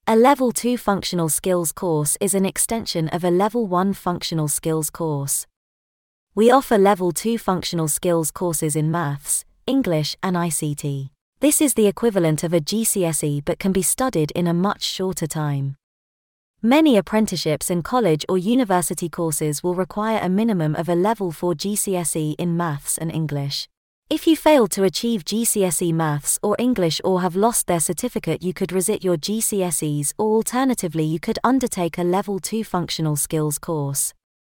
A Level 2 Functional Skills course is an extension of a Level 1 Functional Skills course. We offer Level 2 Functional Skills courses in Maths, English, and ICT. This is the equivalent of a GCSE but can be studied in a much shorter time. Many apprenticeships and college or university courses will require a minimum of a Level 4 GCSE in Maths and English. If you failed to achieve GCSE Maths or English or have lost their certificate, you could resit your GCSEs, or alternatively you could undertake a Level 2 Functional Skills course.